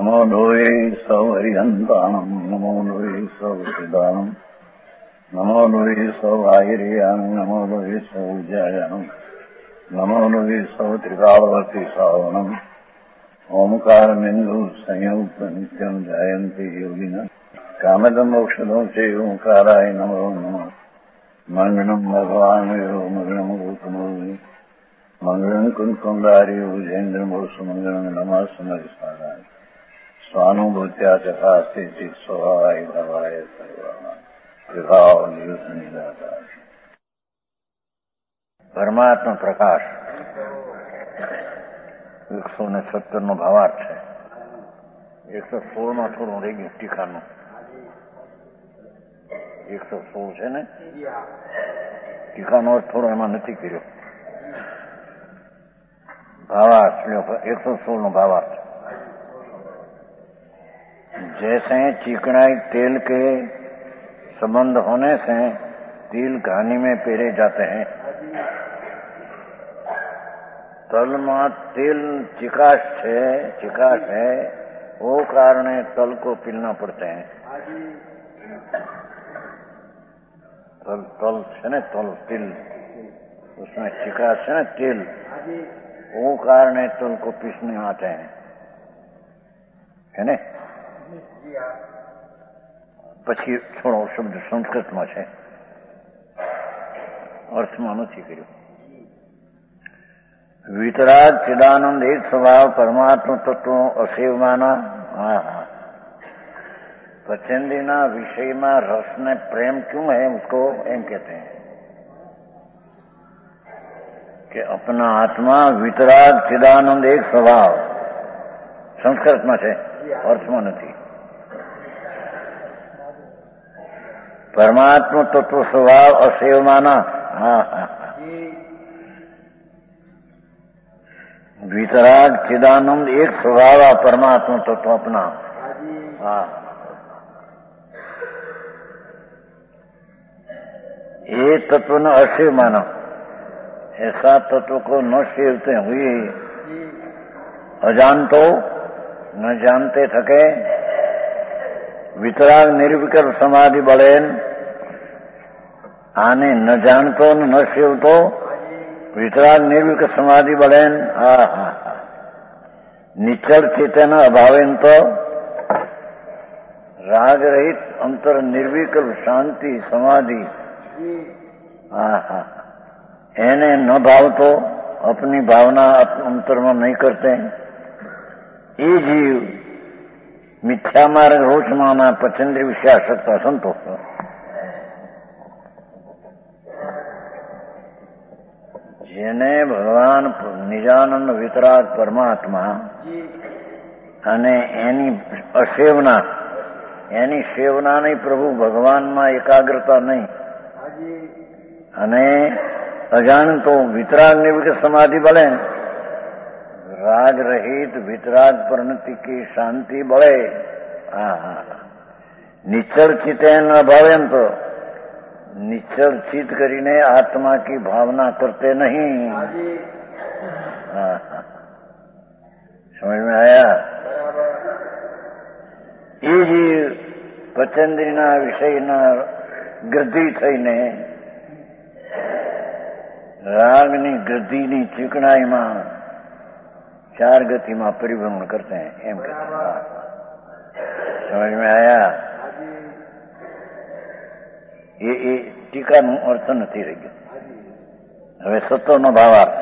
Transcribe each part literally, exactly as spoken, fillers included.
नमो लोये सौहरिहन्ताणम् नमो लोये सौहृदानम् नमो लोये सौहायिर्यानम् नमो लोये सौजायानम् नमो लोये सौत्रिकालवर्ति सावनम् ओंकारमिन्दु संयुक्त नित्यम् जायन्ति योगिनः कामदमोक्षदो च ओंकाराय नमो नमः मंगलम् भगवान् वीरो मंगलम् गौतमोऽग्नि मंगलम् कुन्कुण्डारि उजेन्द्रमोसुमङ्गलम् नमः समरिसाराय स्वानुभूत्या चकास्ते चित् स्वभावाय भवाय सर्वाणाम् विभाव निदाता परमात्मा प्रकाश एक सौ ने सत्तर नो भावार्थ है। एक सौ सोल में थोड़ू रही गયું ટીકાનું एक सौ सोल છે ને ટીકાનો અર્થ થોડો એમાં નથી કર્યો। भावार्थ एक सौ सोल नो भावार्थ जैसे चिकनाई तेल के संबंध होने से तिल घानी में पेरे जाते हैं, तल में तेल चिकाश है चिकाश है वो कारण तल को पीलना पड़ते हैं। तल तल है ना तल तिल उसमें चिकाश है ना तेल वो कारण तल को पीसने आते हैं है ने। પછી થોડો શબ્દ સંસ્કૃતમાં છે અર્થમાં નથી કર્યો। વિતરાગ ચિદાનંદ એક સ્વભાવ પરમાત્મા તત્વો અસેવમાના હા હા पचंदीना विषय में रस में प्रेम क्यों है उसको एम कहते हैं कि अपना आत्मा वितराग चिदानंद एक स्वभाव संस्कृत में है अर्थ में नहीं। परमात्मा तत्व स्वभाव असेवमाना हाँ हाँ वितराग चिदानंद एक स्वभाव परमात्मा तत्व अपना हाँ ये तत्व न असेव माना ऐसा तत्व को न सेवते हुए अजानतो न जानते थके वितराग निर्विकल्प समाधि बलेन आने न जानतो न सेवतो वितराग निर्विकल्प समाधि बलेन हा हा निचल चेतन अभावेन तो राग रहित अंतर निर्विकल्प शांति समाधि हाँ हाँ एने न भाव तो अपनी भावना अंतर में नहीं करते। ये जीव मिथ्या मार्ग रोच माना पचंद्री विषयासक्त असंतोष जेने भगवान निजानंद वितराग परमात्मा अने एनी असेवना एनी सेवना नहीं प्रभु भगवान में एकाग्रता नहीं अने अजानतो वितराग निर्विकल्प समाधि बले राग रहित वितराग परिणति की शांति बले निश्चल चितेन अभावेन तो निश्चल चित करीने आत्मा की भावना करते नहीं। समझ में आया। ये जी पचंद्रीना विषयना गृद्धि थईने रागनी गृद्धिनी चिकनाई में चार गति में परिभ्रमण करते हैं एम कहते हैं। समझ में आया। ये ये टीका नु अर्थ नहीं रही गयो। हवे सत्व नो भावार्थ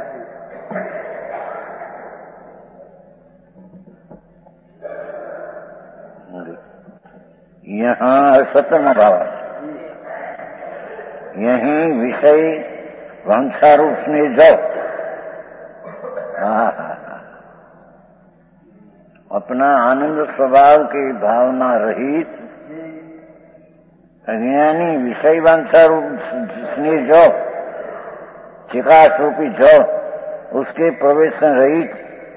यहाँ सत्व नो भावार्थ यही विषय वंशारूप स्नेह जाओ अपना आनंद स्वभाव की भावना रहित अज्ञानी विषय वंशारूप स्नेह जो चिकास रूपी जो उसके प्रवेश रहित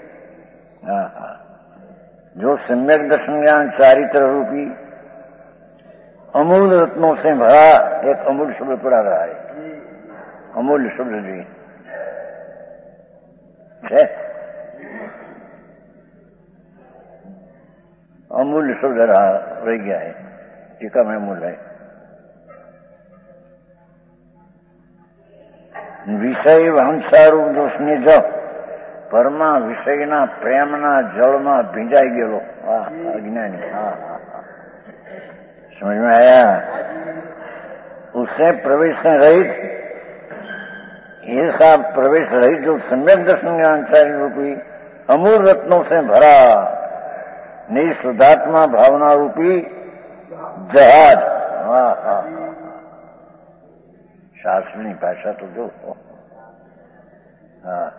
जो सम्यक दर्शन ज्ञान चारित्र रूपी अमूल्य रत्नों से भरा एक अमूल्य शब्द पड़ा रहा है। अमूल्य शब्द जी है अमूल्य शब्द रहा रह गया है, टीका में अमूल्य है। વિષય વંશારૂપ દોષની જ પરમા વિષયના પ્રેમના જળમાં ભીંજાઈ ગયેલો અજ્ઞાની। समझ में आया? उससे प्रवेश से रहित, ऐसा प्रवेश रहित जो सम्यक दर्शन ज्ञानचारी रूपी अमूल रत्नों से भरा निःशुद्धात्मा भावना रूपी जहाज। हाँ हाँ, शास्त्रीय भाषा तो जो हाँ,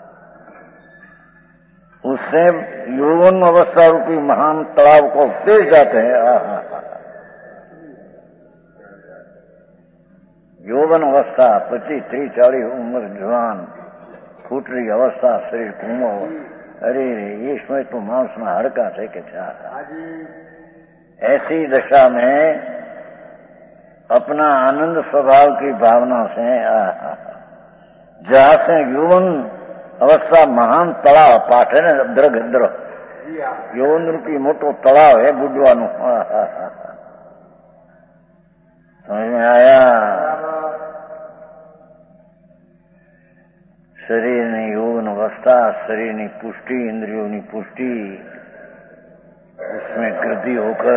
उससे यौवन अवस्था रूपी महान तालाब को तेज जाते हैं। हाँ हाँ हाँ, यौवन अवस्था पच्चीस तीस चालीस उम्र जवान फूट रही अवस्था शरीर कोमल, अरे ये इसमें तो मांस में हड़का थे कि क्या। ऐसी दशा में अपना आनंद स्वभाव की भावना से जहां से यौवन अवस्था महान तलाव पाठ है ना, द्रग द्रग यौवन रूपी मोटो तलाव है बुडवानु। समझ में आया? शरीर ने यौवन अवस्था, शरीर की पुष्टि, इंद्रियों की पुष्टि, उसमें वृद्धि होकर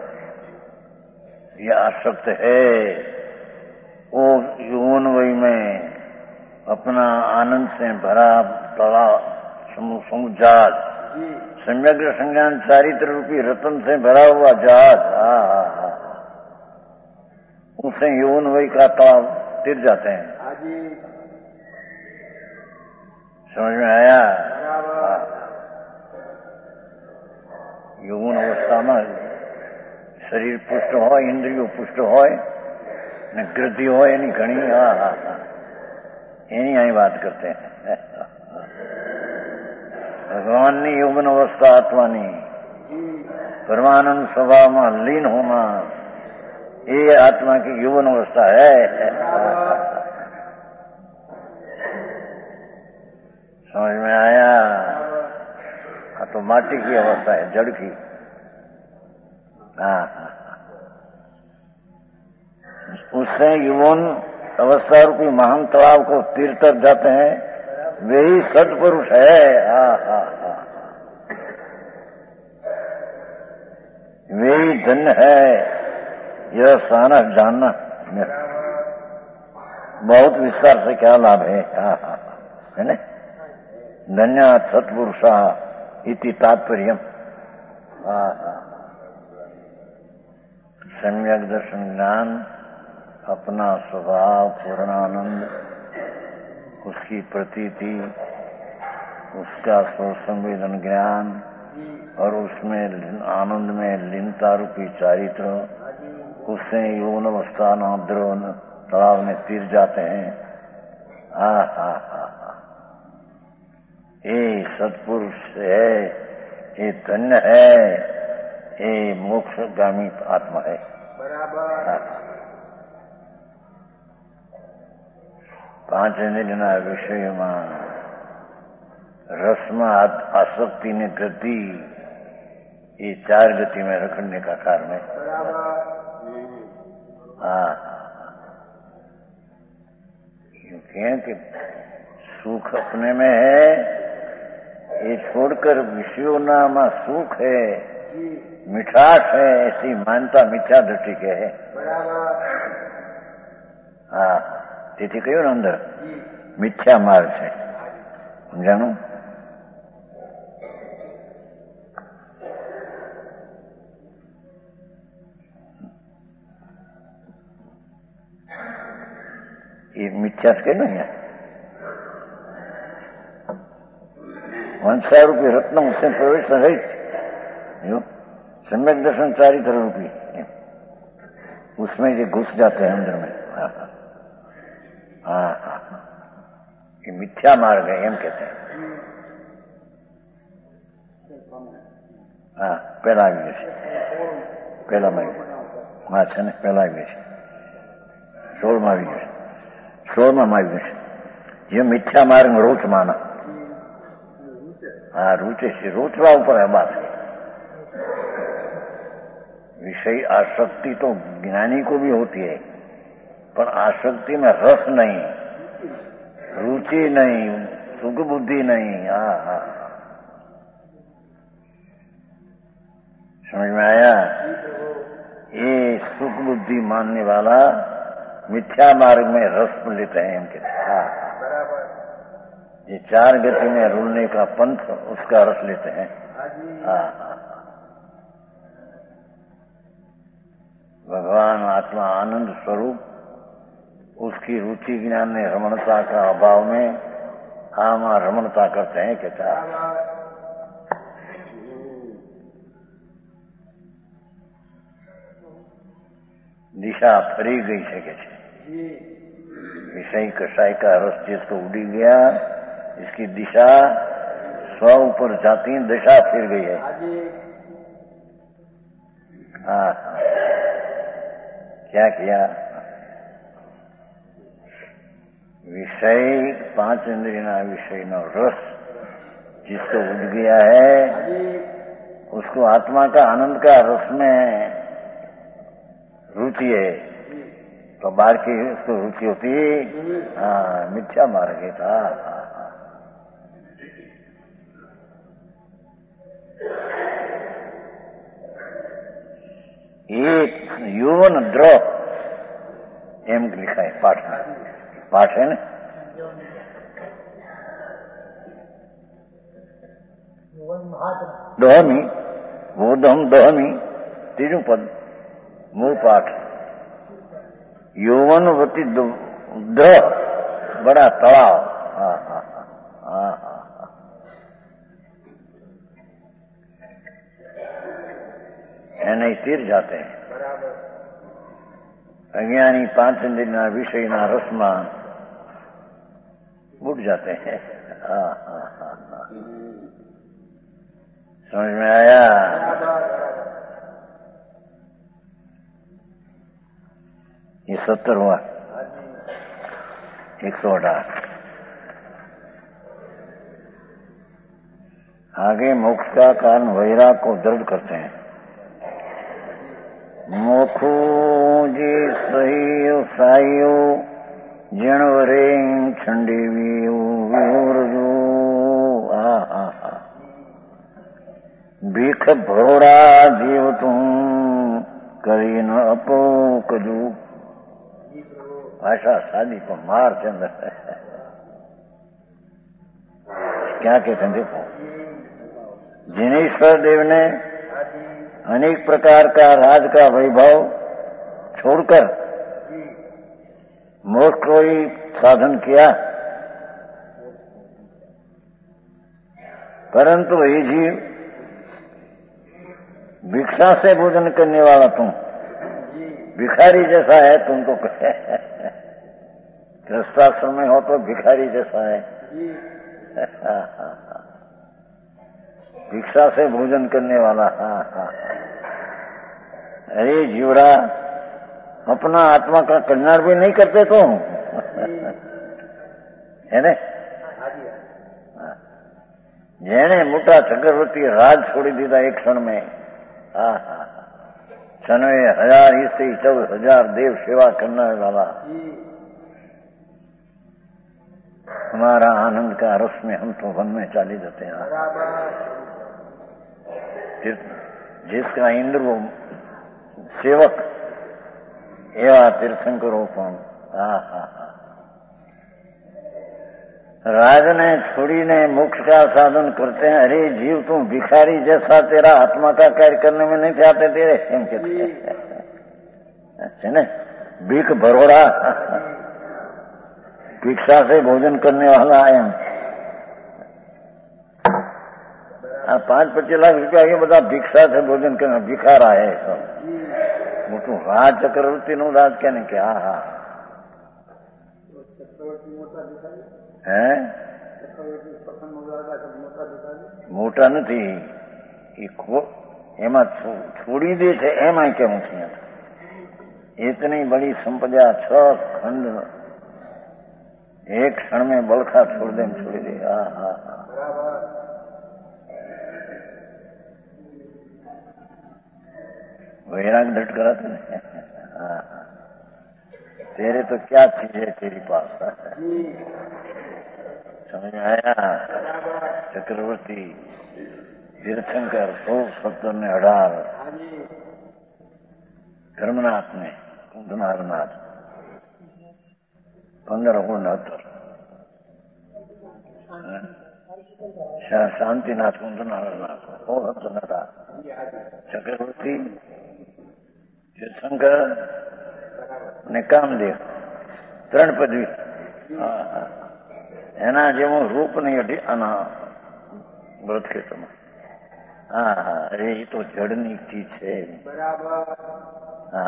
यह आसक्त है, वो यौवन वही में अपना आनंद से भरा तालाब समुद्र सम्यग्र संज्ञान चारित्र रूपी रतन से भरा हुआ जहाज, उसे यौवन वही का तालाब तिर जाते हैं। समझ में आया? यौवन अवस्था में शरीर पुष्ट हो, इंद्रियों पुष्ट हो, ने वृद्धि हो एनी घणी। हाँ हाँ हाँ, एनी आई बात करते हैं। भगवान ने यौवन अवस्था आत्मा ने परमानंद स्वभाव में लीन होना, ये आत्मा की यौवन अवस्था है। समझ में आया? हाँ, तो माटी की अवस्था है, जड़ की। हाँ, उससे यौवन अवस्था रूपी महान तालाब को तीर तक जाते हैं, वे ही सत्पुरुष है। हाँ हाँ हाँ, वे ही धन्य है। यह सारा जानना बहुत विस्तार से क्या लाभ है। हाँ हाँ, है ना? धन्य सत्पुरुषा इति तात्पर्य। हाँ हाँ, सम्यक दर्शन ज्ञान, अपना स्वभाव पूर्णानंद, उसकी प्रतीति, उसका स्व संवेदन ज्ञान और उसमें आनंद में लीनता रूपी चारित्र, उससे यौवन अवस्था नाद्रो तालाब में तीर जाते हैं। हा हा हा, ये सत्पुरुष है, ये धन्य है, ये मोक्षगामी आत्मा है। बराबर। पांच इंद्रियना विषयમાં रसमा आसक्ति ने गति, ये चार गति में रखने का कारण है। हाँ, क्योंकि कि सुख अपने में है, ये छोड़कर विषयों में सुख है, मिठास है, ऐसी मान्यता मिथ्या दृष्टि के है। हाँ, તેથી કયો ને અંદર મિથ્યા માર્ગ છે, સમજાણું? એ મિથ્યા છે ને અહીંયા वंशा रूपी रत्न उससे प्रवेश रहित जो सम्यक दर्शन चारित्र रूपी, उसमें जो घुस जाते हैं अंदर में। हाँ हाँ हाँ, ये मिथ्या मार्ग है, एम कहते हैं। हाँ, पहला આવી ગયો છે, પહેલામાં આવી ગયો। હા છે ને, પહેલા આવી ગયો છે, સોળમાં આવી ગયો છે, સોળમાં આવી ગયો છે। જે મિથ્યા માર્ગ રોચ માના, हाँ रुचे से रोचवा ऊपर है बात। विषय आसक्ति तो ज्ञानी को भी होती है, पर आसक्ति में रस नहीं, रुचि नहीं, सुख बुद्धि नहीं। हा हा समझ में आया? ये सुख बुद्धि मानने वाला मिथ्या मार्ग में रस लेते हैं इनके। हा ये चार गति में रुलने का पंथ, उसका रस लेते हैं। हा भगवान आत्मा आनंद स्वरूप, उसकी रुचि ज्ञान में रमणता का अभाव में हम रमणता करते हैं। कहता दिशा फरी गई है કે છે विषय कषाय का रस जिसको उड़ी गया, इसकी दिशा स्व ऊपर जाती, दिशा फिर गई है। हाँ क्या किया? विषय पांच इंद्रिय विषय न रस जिसको उड़ गया है, उसको आत्मा का आनंद का रस में रुचि है, तो बाहर की उसको रुचि होती है। हाँ मिथ्या मार्ग था। ये यौवन द्रोह एम लिखा है पाठ में, पाठ है ना। दहमी वो दम दहमी तीजू पद मूल पाठ। यौवनवती द्रोह बड़ा तलाव। हाँ हाँ हाँ हाँ नहीं तीर जाते हैं। अज्ञानी पांच इंद्रिय विषय ना रसमा उठ जाते हैं। हाँ हाँ हाँ हाँ समझ में आया? ये सत्तर हुआ, एक सौ अठारह। आगे मोक्ष का कारण वैराग को दृढ़ करते हैं। मोखो जी सही साइयो जनवरे छंडेवी विहोरजो। हा हा हा भीख भरोड़ा जीव तुम करी न अपो कजू। भाषा शादी को मार चंद्र क्या कहते हैं? देखो, जिनेश्वर देव ने अनेक प्रकार का राज का वैभव छोड़कर मोक्ष को ही साधन किया, परंतु वही जीव भिक्षा से भोजन करने वाला तुम भिखारी जैसा है। तुम तो गृहस्थाश्रम में हो तो भिखारी जैसा है। भिक्षा से भोजन करने वाला। हाँ हाँ अरे जीवड़ा, अपना आत्मा का कल्याण भी नहीं करते तुम, है ने? जेने मोटा चक्रवर्ती राज छोड़ी दीदा एक क्षण में। हाँ हाँ छनवे हजार इससे चौदह हजार देव सेवा करने वाला, हमारा आनंद का रस में हम तो वन में चाली जाते हैं। जिसका इंद्र वो सेवक एवा तीर्थंकरो पण। हा हा हा राज ने छोड़ी ने मोक्ष का साधन करते हैं। अरे जीव तुम भिखारी जैसा, तेरा आत्मा का कार्य करने में नहीं चाहते तेरे एम कहते अच्छा न भीख भरोड़ा, भिक्षा से भोजन करने वाला है। पांच पच्चीस लाख रुपया ये बता भिक्षा से भोजन करना, भिखारा है सब। वो तो राज चक्रवर्ती नु राज कहने क्या? हाँ है मोटा नहीं एम छोड़ी दे थे एम केम थी। इतनी बड़ी संपदा छ खंड एक क्षण में बलखा छोड़ दे छोड़ी दे। हाँ हाँ हाँ वैराग दट कराते हैं। हाँ, तेरे तो क्या चीज है तेरी पास, समझ में आया? चक्रवर्ती तीर्थंकर सौ सत्तर ने अठार, धर्मनाथ ने कुंदनारनाथ पंद्रह उनहत्तर, शांतिनाथ कुंदनारनाथ सौ सत्तर ने अठार, चक्रवर्ती तीर्थंकर ने कामदेव ત્રણ પદવી એના જેવું રૂપ નહીં અઢી આના વ્રત ખેતરમાં. હા હા અરે એ તો જડની ચીજ છે. हाँ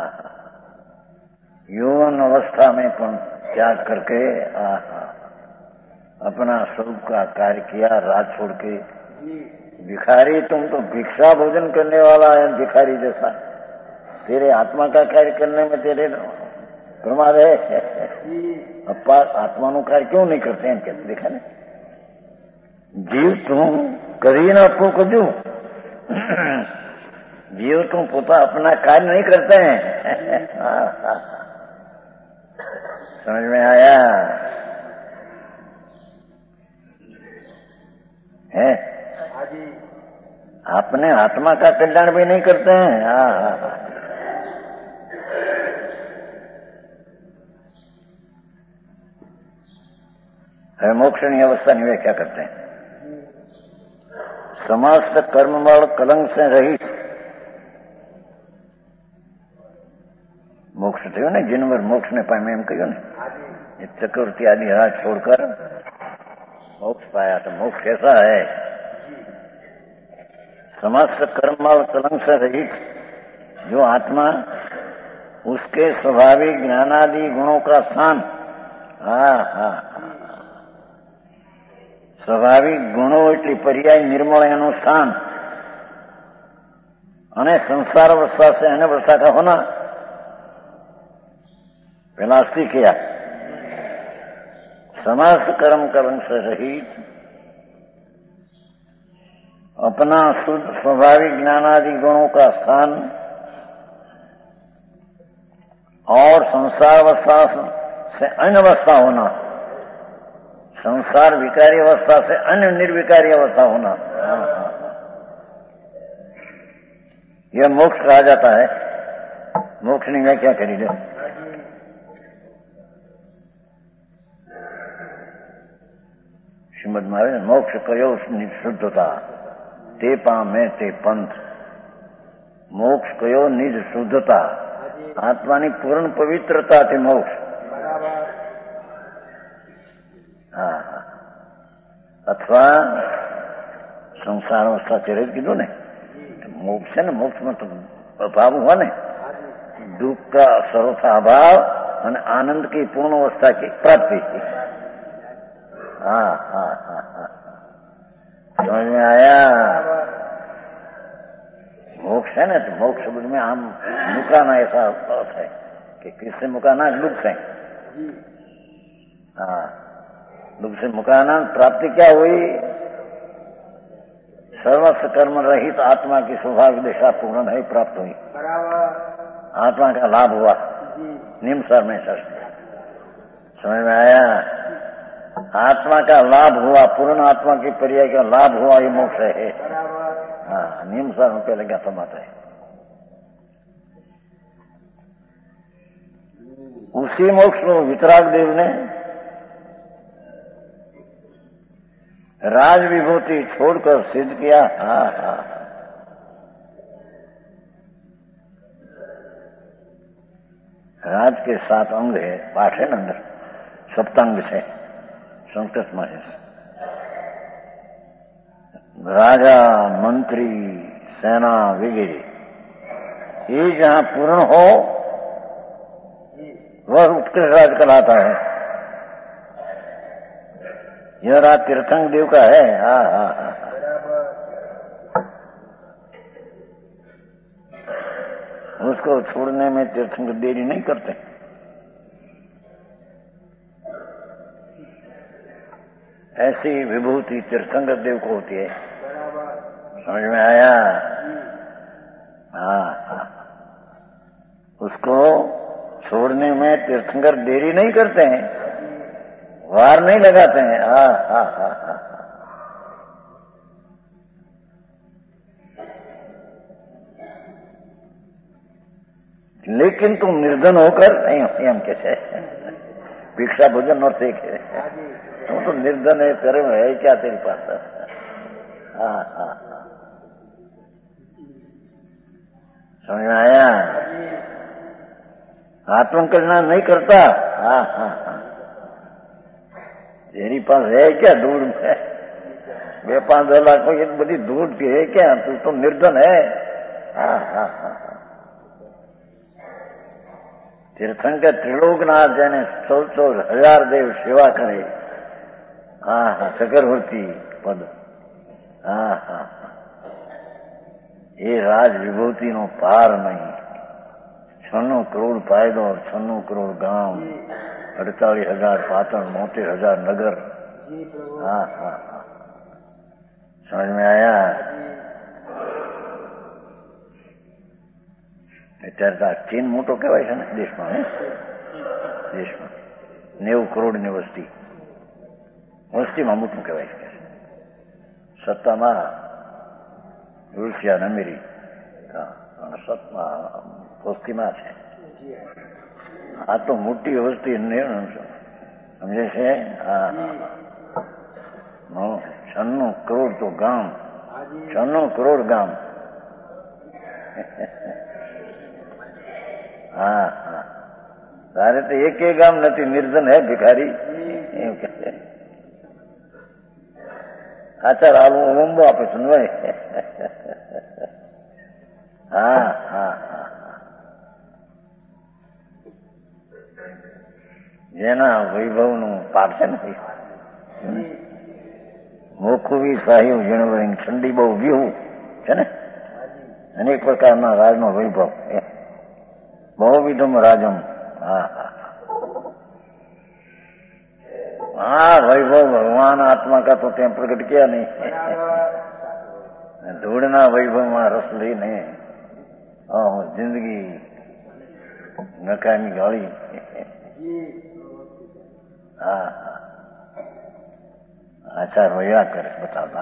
यौवन अवस्था में पण त्याग करके आहा अपना स्वरूप का कार्य किया, राज छोड़ के. भिखारी तुम तो भिक्षा भोजन करने वाला है भिखारी जैसा, तेरे आत्मा का कार्य करने में तेरे प्रमाद है. अपा आत्मा नु कार्य क्यों नहीं करते हैं कहते देखा ना. जीव तुम करी ना आपको कजू, जीव तुम पोता अपना कार्य नहीं करते हैं. समझ में आया है? अपने आत्मा का कल्याण भी नहीं करते हैं. हाँ है मोक्षणी अवस्था की व्याख्या करते हैं. समस्त कर्ममल कलंक से रहित मोक्ष थयो ने, जिनवर मोक्ष ने पाम्या एम कह्यो ने. चक्रवर्ती आदि राज छोड़कर मोक्ष पाया. तो मोक्ष कैसा है? समस्त कर्ममल कलंक से रहित जो आत्मा, उसके स्वाभाविक ज्ञानादि गुणों का स्थान, हाँ हाँ स्वाभाविक गुणों एटली पर्याय निर्मल एनु स्थान अने संसार अवस्था से अनवस्था का होना पहला अस्थि किया. समस्त कर्म कलंक से रहित अपना शुद्ध स्वाभाविक ज्ञानादि गुणों का स्थान और संसार अवस्था से अन्य अवस्था होना, संसार विकारी अवस्था से अन्य निर्विकारी अवस्था होना, यह मोक्ष कहा जाता है. मोक्ष ने व्याख्या करी ले. श्रीमद महाराज मोक्ष कयो शुद्धता ते पामे ते पंथ. मोक्ष कयो निज शुद्धता, आत्मा की पूर्ण पवित्रता थी मोक्ष. हाँ अथवा संसार अवस्था चले कीधु ने मोक्ष है ने. मोक्ष में तो अभाव हुआ ने, दुख का सर्वथा अभाव और आनंद की पूर्ण अवस्था की प्राप्ति की. हाँ हाँ हाँ हाँ समझ में आया? मोक्ष है ना, तो मोक्ष शब्द में हम मुकाना ऐसा अर्थ है कि किससे मुकाना? दुख से. हाँ दुख से मुकाना. प्राप्ति क्या हुई? सर्वस्व कर्म रहित आत्मा की सौभाग्य दिशा पूर्ण है प्राप्त हुई. आत्मा का लाभ हुआ निम्सर में षष्ठ. समझ में आया? आत्मा का लाभ हुआ, पूर्ण आत्मा की पर्याय का लाभ हुआ, ये मोक्ष है. हाँ निम्सर में पहले क्या समाता है. उसी मोक्ष को वितराग देव ने राज विभूति छोड़कर सिद्ध किया. हाँ हाँ राज के सात अंग है, पाठ है ना अंदर, सप्तांग से संस्कृत में है. राजा मंत्री सेना वगैरह ये जहां पूर्ण हो वह उत्कृष्ट राज कहलाता है. यह राज तीर्थंकर देव का है. हाँ हाँ हाँ उसको छोड़ने में तीर्थंकर देरी नहीं करते. ऐसी विभूति तीर्थंकर देव को होती है. समझ में आया? हाँ हाँ उसको छोड़ने में तीर्थंकर देरी नहीं करते हैं, वार नहीं लगाते हैं। हा हा हा हा लेकिन तुम निर्धन होकर एम कैसे भिक्षा भोजन और देखे, तुम तो निर्धन है, कर्म है क्या तेरे पास? हाँ हाँ हाँ समझ में आया? आत्मकल्याण नहीं करता। हाँ हाँ हाँ तेरी पास है क्या दूर में? वे पांच दो लाख की बड़ी दूर की है क्या? तू तो निर्धन है। हाँ हाँ हाँ तीर्थंकर त्रिलोकनाथ जैने सौ सौ हजार देव सेवा करे। हाँ हाँ चक्रवर्ती पद। हाँ हाँ ये राज विभूति नो पार नहीं। छन्नू करोड़ फायदो और छन्नू करोड़ गांव, अड़तालीस हजार पातन, मोतेर हजार नगर। हाँ हाँ हाँ समझ में आया? અત્યારે ચીન મોટો કહેવાય છે ને દેશમાં, હે દેશમાં નેવું કરોડની વસ્તી, વસ્તીમાં મોટું કહેવાય છે. સત્તામાં રૂસિયા અને અમેરિકા, સત્તા વસ્તીમાં છે. આ તો મોટી વસ્તી સમજે છે. હા છન્નું કરોડ તો ગામ, છન્નું કરોડ ગામ. હા હા તારે તો એક ગામ નથી, નિર્ધન હે ભિખારી એમ કે. આચાર હાલ ઓંબો આપે છે ને ભાઈ. હા હા હા જેના વૈભવનું પાપ છે ને મોખુવી સાહ્યું જીણવરી ઠંડી બહુ વ્યૂહ છે ને, અનેક પ્રકારના રાજનો વૈભવ, बहुविधम राजम. हाँ हाँ वैभव भगवान आत्मा का तो त्यं प्रकट किया नहीं. धूड़ना वैभव में रस ली नहीं. जिंदगी नकामी गाड़ी. हाँ आचार वया कर बताता.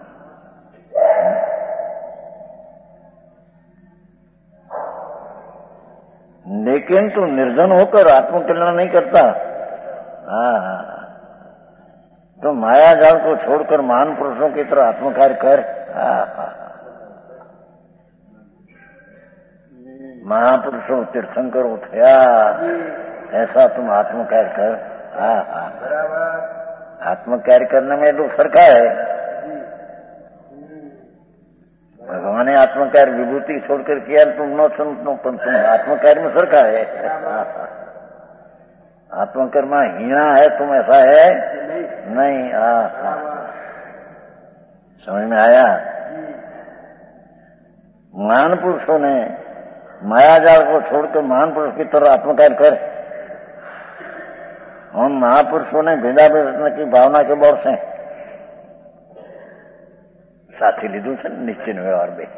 लेकिन तू निर्धन होकर आत्मकल्याण नहीं करता. हाँ हाँ तो माया जाल को छोड़कर महान पुरुषों की तरह आत्मकार्य कर. हाँ हाँ महापुरुषों तीर्थंकरों थया ऐसा तुम आत्मकार्य कर. हाँ हाँ आत्मकार्य करने में तो सरका है. भगवान ने आत्मकार्य विभूति छोड़कर किया, तुम न सुनो, तुम आत्मकार्य में सरका है. आत्मकर्म हीना है, तुम ऐसा है नहीं. आ, आ, समझ में आया? महान पुरुषों ने मायाजाल को छोड़कर महान पुरुष की तरह आत्मकार्य कर. हम महापुरुषों ने भेदा भेदने की भावना के बौर से साथी લીધું છે ને નિશ્ચિત વ્યવહાર બે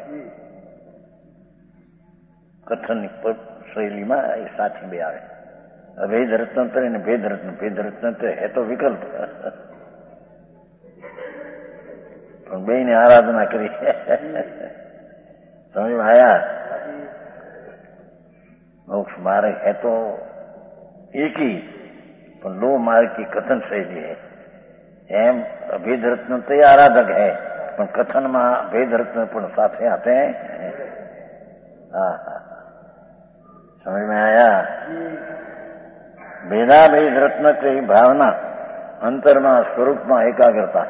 કથન શૈલીમાં એ સાથી બે આવે. અભેદ રત્નંતર અને ભેદ રત્ન. ભેદ રત્નંતર હે તો વિકલ્પ, પણ બેયની આરાધના કરી. સમજમાં આયા? મોક્ષ માર્ગ है तो एक ही, પણ दो मार्ग की कथन शैली है. एम अभेद रत्न तो आराधक है, પણ કથનમાં ભેદ રત્ન પણ સાથે આતે हैं. हाँ हाँ समझ में आया? भेदा भेद रत्न की भावना अंतरमा स्वरूपમાં એકાગ્રતા,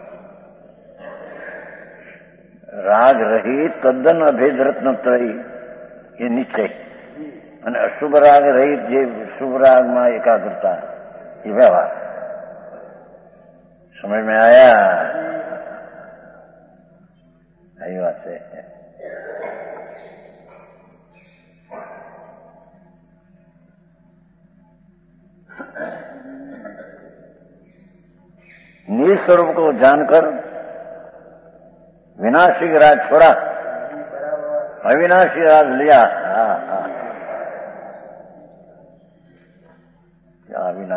રાગ રહિત તદ્દન અભેદ રત્ન ત્રય એ નિશ્ચય, અને અશુભ રાગ રહિત જે શુભ રાગમાં એકાગ્રતા એ વ્યવહાર. સમજ में आया? आई बात है. निस्वरूप को जानकर विनाशी राज छोड़ा, अविनाशी राज लिया. हाँ हाँ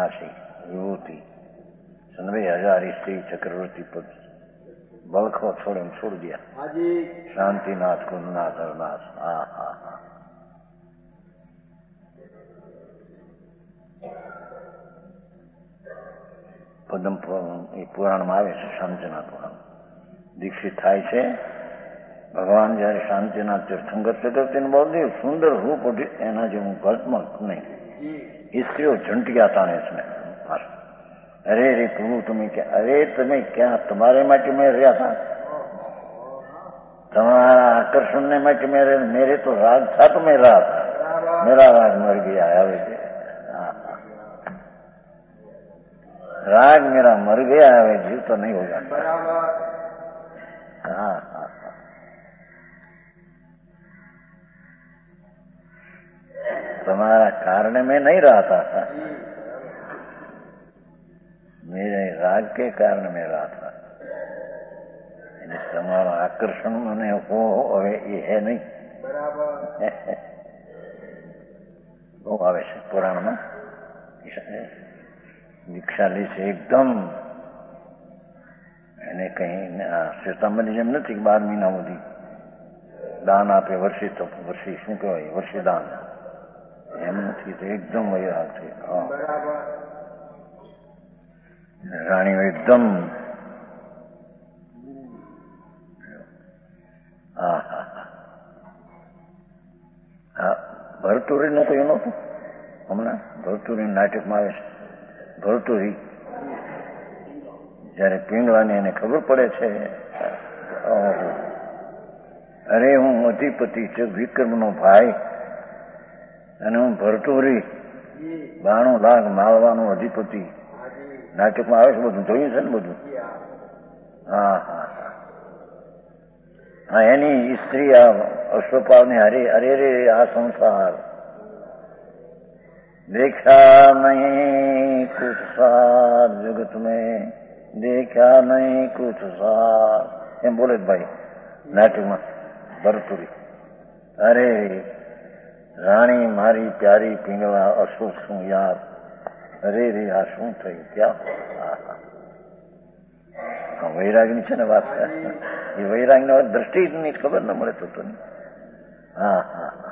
दासी विभूति सनवे हजार स्त्री चक्रवर्ती पद बलखो छोड़े छोड़ दिया। शांतिनाथ कुंदनाथ हरनाथ। हा हा हा પદમ એ પુરાણમાં આવે છે, શાંતિનાથ પુરાણ. દીક્ષિત થાય છે ભગવાન જયારે શાંતિનાથ તીર્થંકર ચતુર્થી બહુ સુંદર રૂપ એના જેવું કલ્પમાં નહીં. સ્ત્રીઓ ઝંટિયા તાણે છે. અરે રે પ્રભુ તમે ક્યાં, અરે તમે ક્યાં, તમારે માટે મેં રહ્યા था, તમારા આકર્ષણને માટે મેરે मेरे तो राग था तो मैं रहा था, मेरा राग मर गया है. राग मेरा मर गया है, जीव तो नहीं होगा. हाँ हाँ तुम्हारा कारण में नहीं रहा था, मेरे राग के कारण में रहा था. તમારો આકર્ષણ મને હો હવે એ હે નહીં. બહુ આવે છે પુરાણમાં. દીક્ષા લે છે એકદમ એને કઈ શ્વેતાંબરની જેમ નથી બાર મહિના સુધી દાન આપે, વર્ષી તો વર્ષી શું કહેવાય, વર્ષી દાન એમ નથી. તો એકદમ વૈરાગ છે. રાણીઓ એકદમ હા હા હા ભરતુરીનું કોઈ નહોતું. હમણાં ભરતુરી નાટકમાં આવે છે. ભરતુરી જયારે પીંગળાની એને ખબર પડે છે, અરે હું અધિપતિ છું વિક્રમનો ભાઈ અને હું ભરતુરી બાણું લાખ માળવાનો અધિપતિ. નાટકમાં આવે છે, બધું જોયું છે ને બધું. હા હા હા એની સ્ત્રી આ અશ્વપાલને અરે અરે રે આ સંસાર देखा नहीं कुछ सार जगत में, देखा नहीं कुछ सार એમ બોલે ભાઈ નાટકમાં ભરતુરી. અરે રાણી મારી પ્યારી પીંગળા અશોક શું યાર, અરે રે આ શું થયું ક્યાં. વૈરાગની છે ને વાત, એ વૈરાગની દ્રષ્ટિની ખબર ન મળે તો. હા હા હા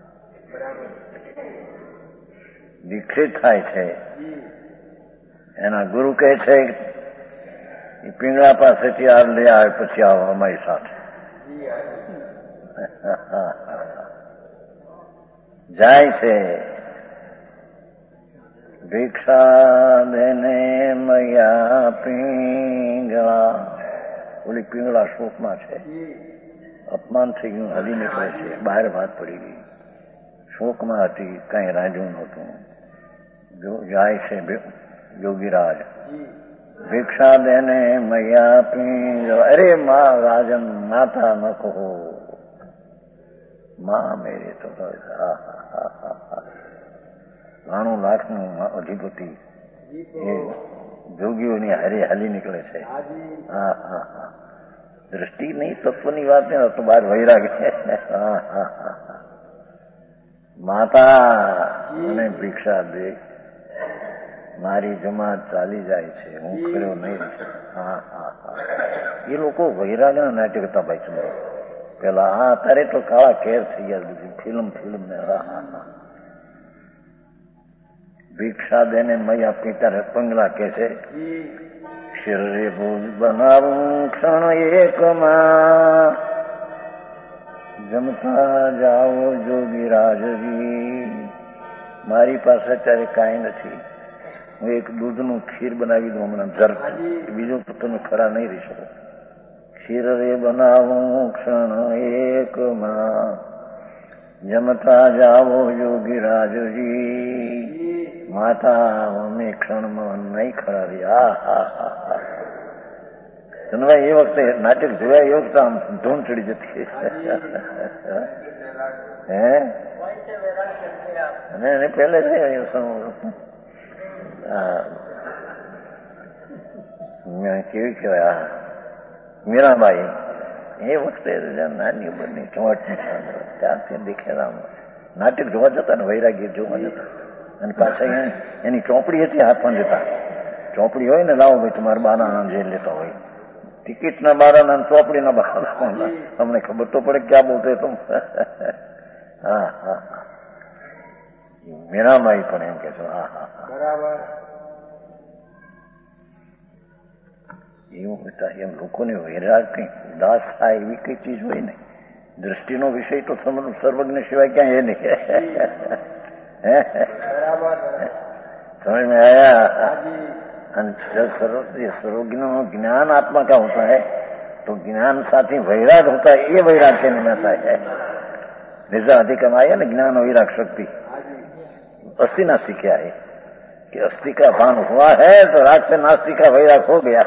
દીક્ષિત થાય છે. એના ગુરુ કહે છે એ પીંગળા પાસેથી આ લઈ આવે પછી આવો અમારી સાથે. જાય છે. ભિક્ષા દેને મયા પીંગળા. ઓલી પીંગળા શોકમાં છે, અપમાન થઈ ગયું, હલી નીકળે છે, બહાર ભાત પડી ગઈ, શોકમાં હતી, કઈ રાંધ્યું નહોતું. જાય છે યોગીરાજ. ભિક્ષા દેને મૈયા પીંગળા. અરે માં રાજન માતા ન કહો, માં મેરે તો ઘણું લાખનું અધિપતિ એ જોગીઓની હારે હાલી નીકળે છે. હા હા હા દ્રષ્ટિ નહીં, તત્વની વાત નહીં તો બહાર વૈરાગ. હા હા હા માતા મને ભિક્ષા દે, મારી જમાત ચાલી જાય છે, હું કર્યો નહીં. હા હા હા એ લોકો વૈરાગના નાટક હતા ભાઈ ચંદ્ર પેલા. હા અત્યારે તો કાળા કેર થઈ ગયા બધી ફિલ્મ ફિલ્મ ને. હા હા હા ભિક્ષા દેને મૈયા પિતા પંગલા કે છે શરીરે ભોજ બનાવું ક્ષણ એકમાં, જમતા જાઓ જોગીરાજજી. મારી પાસે અત્યારે કાંઈ નથી, હું એક દૂધનું ખીર બનાવી દઉં હમણાં જર્ક, બીજું તો તમે ખરા નહીં રહી શકો. ખીર રે બનાવું ક્ષણ એકમાં, જમતા જાઓ યોગીરાજજી. માતા અમે ક્ષણમાં નહીં ખરા રહ્યા. હા હા હા ચંદ્રભાઈ એ વખતે નાટક જોયા એ વખતે આમ ધૂન ચડી જતી. હે અને એને પહેલે છે કેવી કહેવાય મીરાબાઈ એ વખતે નાની બની ચોટની ત્યાંથી દેખેલા નાટક જોવા જતા ને વૈરાગી જોવા જતા. અને પાછા એની ચોપડી હતી હાથમાં લેતા. ચોપડી હોય ને, લાવો ભાઈ તમારા બારાના જે લેતા હોય, ટિકિટના બારાના ચોપડીના બારાના, તમને ખબર તો પડે ક્યાં બોલતે તું. હા હા મીરાબાઈ પણ એમ કે છો. હા હા બરાબર. એવું બેટા એમ લોકોને વૈરાગ કઈ ઉદાસ થાય એવી કઈ ચીજ હોય ને. દ્રષ્ટિનો વિષય તો સર્વજ્ઞ સિવાય ક્યાં એ નહીં. समझ में आया. सर्वज्ञ ज्ञान आत्मा का होता है तो ज्ञान साथ ही वैराग होता है. ये वैराग के निमित्ता है. निजा अधिकम आया ना ज्ञान वैराग शक्ति. अस्थि नास्ति क्या है कि अस्थि का भान हुआ है तो राग से नास्ति का वैराग हो गया.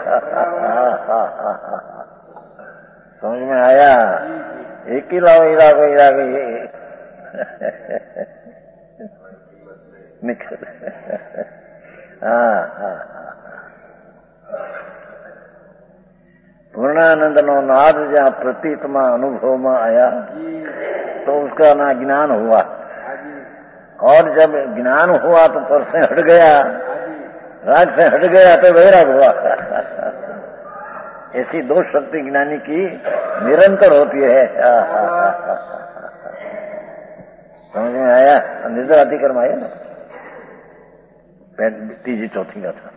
समझ में आया. एक ही लाओ वैराग वैराग ये निकल. हाँ हाँ पूर्णानंद नो नाद जहाँ प्रतीत में अनुभव में आया तो उसका ना ज्ञान हुआ, और जब ज्ञान हुआ तो पर से हट गया, राग से हट गया तो वैराग हुआ. ऐसी दो शक्ति ज्ञानी की निरंतर होती है. समझ में आया. निद्रा अधिकर्म आया ना तीजी चौथी का था.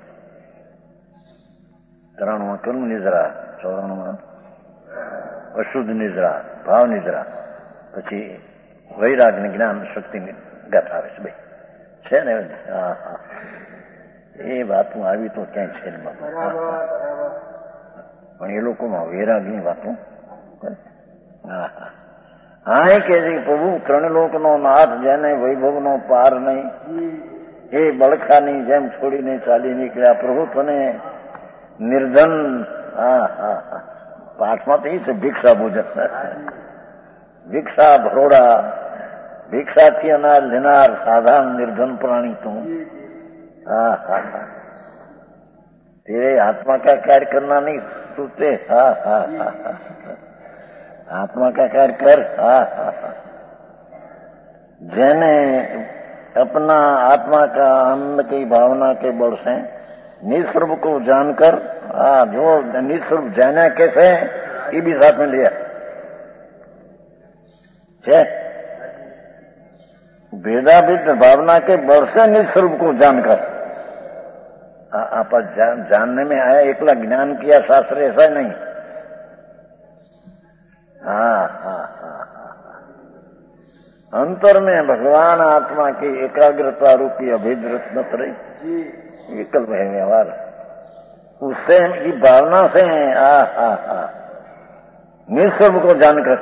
ત્રાણું કર્મ નિદ્રા, ચોરાણું અશુદ્ધ નિદ્રા, ભાવ નિદ્રા, પછી વૈરાગ ને જ્ઞાન શક્તિની ગાથા આવે છે. ભાઈ છે ને. હા હા એ વાતો આવી તો ક્યાંય છે ને બાપા. પણ એ લોકોમાં વૈરાગની વાતો. હા હા હા એ કે છે પ્રભુ ત્રણ લોકનો નાથ જેને વૈભવનો પાર નહીં, એ બળખાની જેમ છોડીને ચાલી નીકળ્યા. પ્રભુ તને નિર્ધન. હા હા હા પાઠમાં તો એ છે ભિક્ષા ભોજન. ભિક્ષા ભરોડા, ભિક્ષાથી અનાજ લેનાર સાધારણ નિર્ધન પ્રાણી તું. હા હા હા तेरे आत्मा का कार्य करना नहीं सोचते. हाँ हाँ हाँ आत्मा का कार्य कर. हाँ हाँ जैने अपना आत्मा का आनंद की भावना के बल से निस्वरूप को जानकर, हाँ जो निस्वरूप जाना कैसे ये भी साथ में लिया छे. भेदाभेद भावना के बल से निस्वरूप को जानकर आप जान, जानने में आया. एकला ज्ञान किया शास्त्र ऐसा नहीं. हाँ हाँ हाँ अंतर में भगवान आत्मा की एकाग्रता रूपी अभेद रत्न त्रय विकल्प है व्यवहार. उससे की भावना से आ हा हा निस्वरूप को जानकर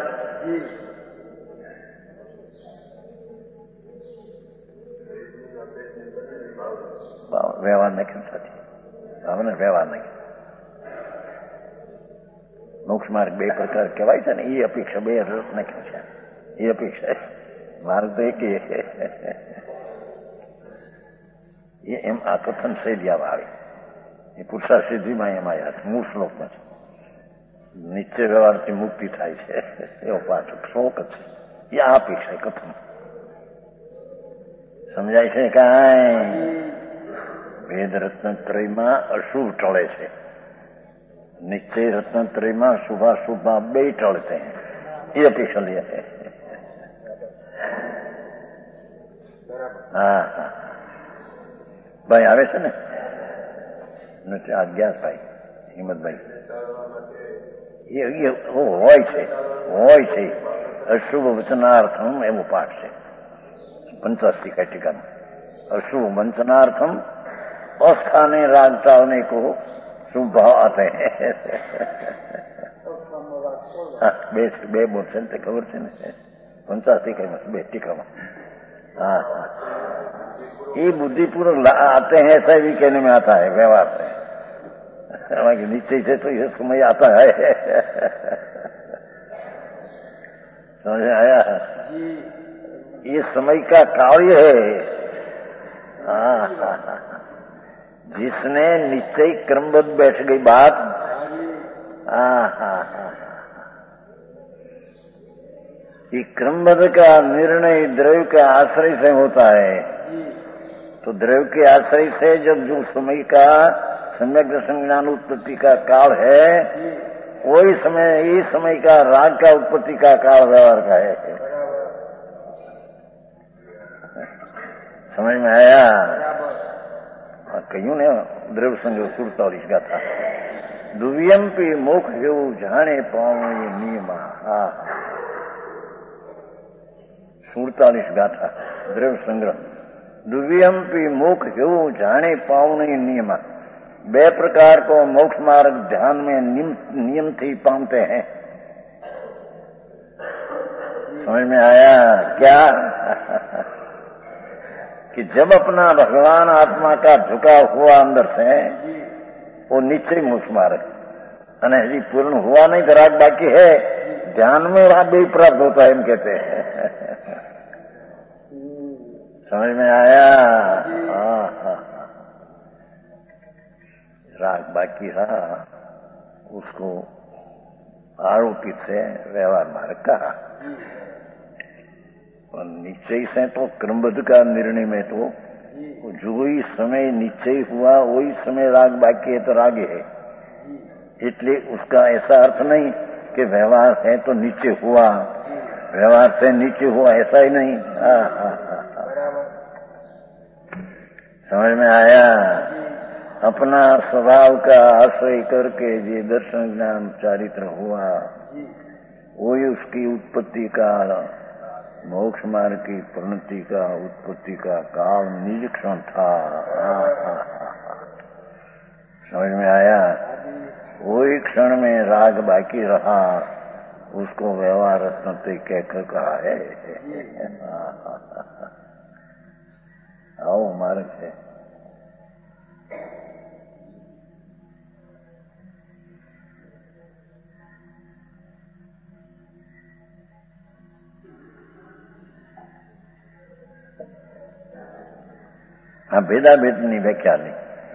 व्यवहार नहीं साथी. ભાવને વ્યવહાર નહીં. મોક્ષ માર્ગ બે પ્રકાર કહેવાય છે ને, એ અપેક્ષા બે રસ નાખ્યું છે. એ અપેક્ષા માર્ગ તો એક એ એમ આ કથન શૈલિયામાં આવે. એ પુરુષાર્થ સિદ્ધિમાં એમ આવ્યા છે. મૂળ શ્લોકમાં છે નિશ્ચય વ્યવહારથી મુક્તિ થાય છે એવો પાઠ શ્લોક જ છે. એ આ અપેક્ષા કથન સમજાય છે. કાંઈ વેદ રત્નત્રયમાં અશુભ ટળે છે, નિશ્ચય રત્નત્રયમાં શુભાશુભમાં બે ટળતે. એ અપેક્ષા લે છે. હા હા ભાઈ આવે છે ને અજ્ઞાસભાઈ હિંમતભાઈ એ હોય છે હોય છે અશુભ વચનાર્થમ એવો પાઠ છે પંચાશી કા ટીકાનો. अशुभ वंचनार्थम अस्थाने राग टालने को शुभ भाव आते हैं. બે બે બોલ છે તે ખબર છે ને પંચાસી કઈ બે ટીકામાં. हाँ हाँ ये बुद्धिपूर्वक आते हैं ऐसा भी कहने में आता है व्यवहार से. नीचे से तो ये समय आता है. समझ आया. ये समय का कार्य है. हाँ हाँ हाँ जिसने निश्चय क्रमबद्ध बैठ गई बात. हाँ हाँ हाँ ये क्रमबद्ध का निर्णय द्रव्य के आश्रय से होता है. तो द्रव्य के आश्रय से जब जो समय का सम्यक दर्शन ज्ञान उत्पत्ति का काल है, वही समय इस समय का राग का उत्पत्ति का काल व्यवहार का है। समझ में आया? कहीं ने द्रव्य संग सुरतालीस का था। दुव्यम पे मोख हो जाने पाओ ये नियम। हाँ, सुड़तालीस गाथा द्रव्य संग्रह। दुव्यम पे मोख हो जाने पाओ ये नियम। बे प्रकार को मोक्ष मार्ग ध्यान में नियम नियम थी पाते हैं। समझ में आया क्या? कि जब अपना भगवान आत्मा का झुका हुआ अंदर से वो नीचे मोक्ष मार्ग अने हजी पूर्ण हुआ नहीं, तो राग बाकी है, ध्यान में राग भी प्राप्त होता है, हम कहते हैं। समझ में आया? हाँ हाँ, राग बाकी रहा, उसको आरोपित से व्यवहार मार्ग कहा। और निश्चय से तो क्रमबद्ध का निर्णय में तो जो ही समय निश्चय हुआ वही समय राग बाकी है तो राग है, इसलिए उसका ऐसा अर्थ नहीं कि व्यवहार है तो नीचे हुआ, व्यवहार से नीचे हुआ, ऐसा ही नहीं। हाँ हाँ हाँ, समझ में आया? अपना स्वभाव का आश्रय करके जो दर्शन ज्ञान चारित्र हुआ वही उसकी उत्पत्ति का, मोक्ष मार्ग की परिणति का, उत्पत्ति का काल निरीक्षण था। हाँ हाँ हाँ, समझ में आया? वही क्षण में राग बाकी रहा, उसको व्यवहार रत्न कहकर कहा है। आओ मार्ग से हाँ, ભેદાભેદની વ્યાખ્યા નહીં,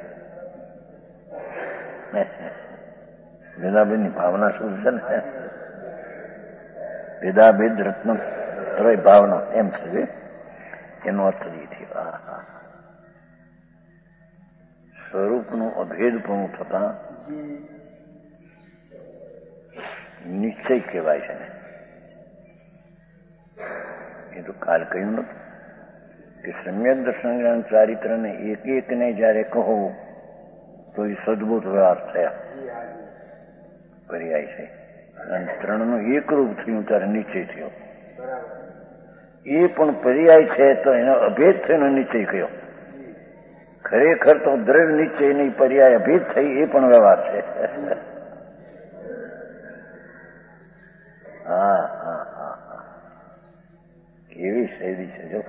ભેદાભેદની ભાવના શું છે ને? ભેદાભેદ રત્ન ત્રય ભાવના એમ છે, એનો અર્થ એ થયો। સ્વરૂપનું અભેદપણું થતા નિશ્ચય કહેવાય છે ને। એ તો કાલ કહ્યું નતું कि सम्यक दर्शन ज्ञान चारित्र ने एक एक ने जયારે કહો તો એ સદબોધ વ્યવહાર થયા, પર્યાય છે, અને ત્રણનું એક રૂપ થયું ત્યારે નિશ્ચય થયો। એ પણ પર્યાય છે તો એનો અભેદ થઈને નિશ્ચય કયો। ખરેખર તો દ્રવ્ય નિશ્ચય નહીં, પર્યાય અભેદ થઈ એ પણ વ્યવહાર છે। હા હા હા હા, કેવી શૈલી છે જો।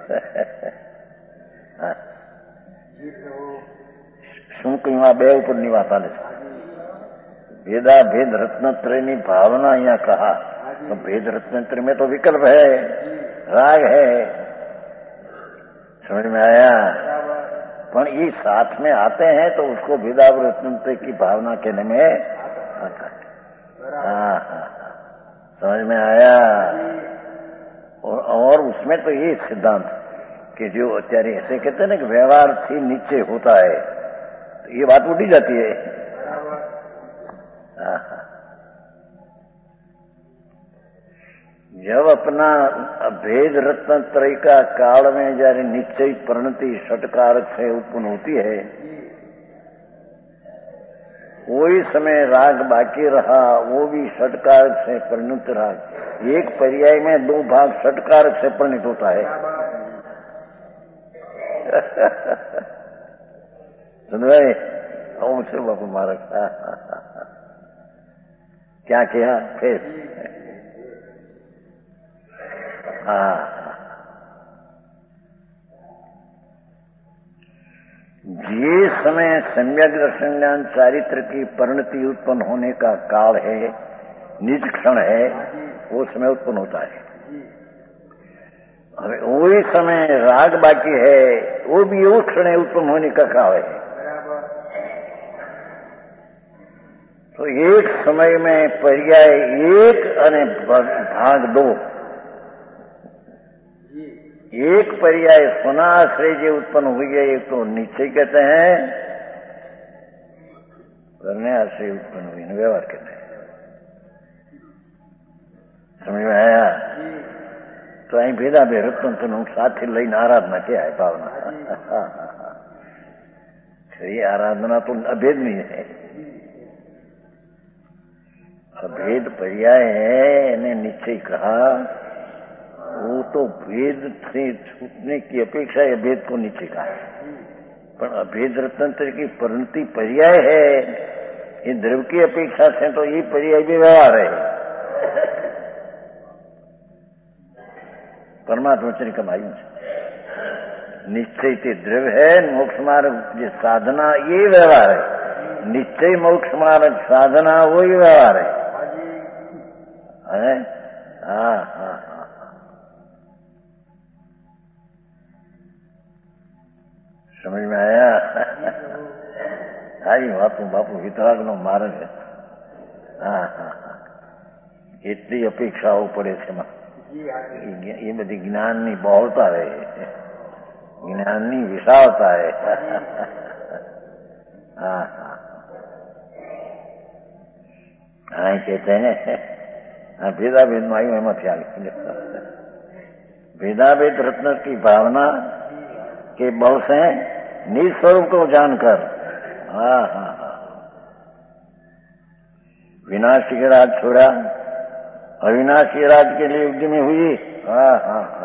શું કહ્યું? આ બે ઉપરની વાત આલે છે। भेदा भेद रत्नत्रय ની भावना यहाँ कहा, तो भेद रत्नत्रय में तो विकल्प है, राग है। समझ में आया? पर ये साथ में आते हैं तो उसको भेदा रत्नत्रय की भावना कहने में आता है। हाँ हाँ, समझ में आया? और, और उसमें तो ये सिद्धांत कि जो अत्यारे ऐसे कहते हैं ना कि व्यवहार थी नीचे होता है, तो ये बात उठी जाती है। जब अपना भेद रत्न त्रय का काल में जયારે निश्चय परिणति षटकारक से उत्पन्न होती है, वही समय राग बाकी रहा, वो भी षटकारक से परिणत रहा। एक पर्याय में दो भाग षटकारक से परिणत होता है। सुन भाई, ओम से बापू मारक क्या किया फिर? हाँ, ये समय सम्यक दर्शन ज्ञान चारित्र की परिणति उत्पन्न होने का काल है, निज क्षण है, वो समय उत्पन्न होता है। હવે वही समय राग बाकी है, वो भी वो क्षण उत्पन्न होने का काल है। तो एक समय में पर्याय एक અને भाग दो, एक पर्याय स्वना आश्रय जो उत्पन्न हुई है, एक तो निश्चय कहते हैं, करने आश्रय उत्पन्न हुई, व्यवहार कहते हैं। समझ में आया? तो અહીં ભેદા બે રત્ન તનું સાથે લઈને આરાધના કહેવાય ભાવના. ये आराधना तो अभेदनीय है, अभेद पर्याय है, इन्हें निश्चय कहा। वो तो भेद से छूटने की अपेक्षा अभेद को निश्चय कहा, पर अभेद रत्न की परिणति पर्याय है। ये द्रव्य की अपेक्षा से तो ये पर्याय भी व्यवहार है। परमात्मा चरित कमाई निश्चय ते द्रव्य है, मोक्ष मार्ग जो साधना ये व्यवहार है। निश्चय मोक्ष मार्ग साधना वही व्यवहार है। हाँ हाँ हाँ, समझ में आया? आई बापू बापू वितराग नो मार्ग है। हाँ हाँ हाँ, એટલી અપેક્ષાઓ પડે છે એમાં। એ બધી જ્ઞાનની બહોળતા રહે, જ્ઞાનની વિશાળતા है। हाँ हाँ हाँ, कहते हैं हाँ, भेदाभेद में आयु एम ख्याल। भेदाभेद रत्न की भावना के बल से निज स्वरूप को जानकर, हाँ हाँ हाँ, विनाशी के राज छोड़ा, अविनाशी राज के लिए उद्यमी हुई। हाँ हाँ हाँ,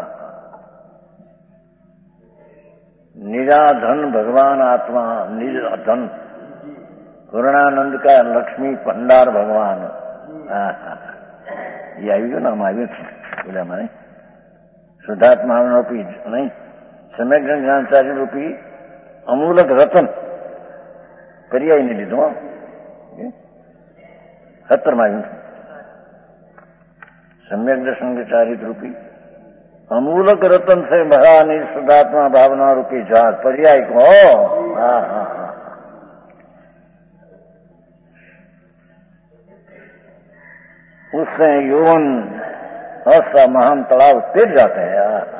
निराधन भगवान आत्मा, निज धन पूर्णानंद का लक्ष्मी भंडार भगवान। हाँ हाँ, ये आयु नाम आयु बोला मैंने, शुद्धात्मा रूपी नहीं, सम्यक ज्ञानचार्य रूपी अमूलक रतन पर्याय नहीं लीधो। सत्तर मायु सम्यक दर्शन चारित रूपी अमूलक रतन से भरा निज शुद्धात्मा भावना रूपी जहाज पर्याय को। हाँ हाँ हाँ, उससे यौवन ऐसा महान तालाब तेज जाते हैं।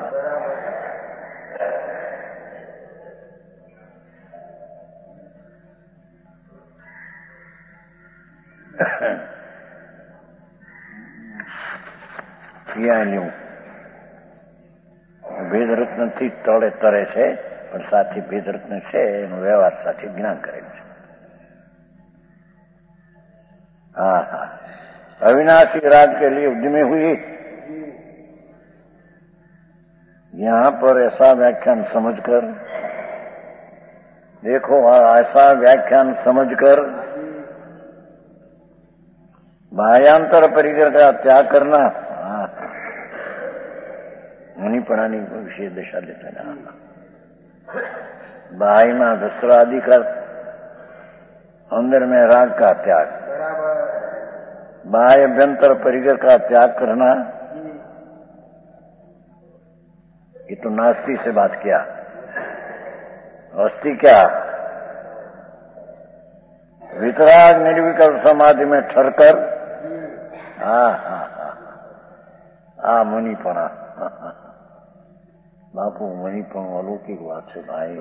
भेद रत्न થી તળે તરે છે, પણ સાથી ભેદ રત્ન છે એનો વ્યવહાર સાથે જ્ઞાન કરેલું છે। हाँ हाँ, अविनाशी राज के लिए उद्यमी हुई। यहाँ पर ऐसा व्याख्यान समझकर देखो, ऐसा व्याख्यान समझकर बाह्यांतर परिकर का त्याग करना मुनिपणानी विशेष दिशा देता है। बाह्य में दसरा आदि का, अंदर में राग का त्याग, बाह्य अभ्यंतर परिकर का त्याग करना, ये तो नास्ती से बात किया। अस्थि क्या? वितराग निर्विकल्प समाधि में ठहरकर, हाँ हाँ हाँ, आ मुनिपणा बापू, मुनिपण अलौकिक बात से भाई।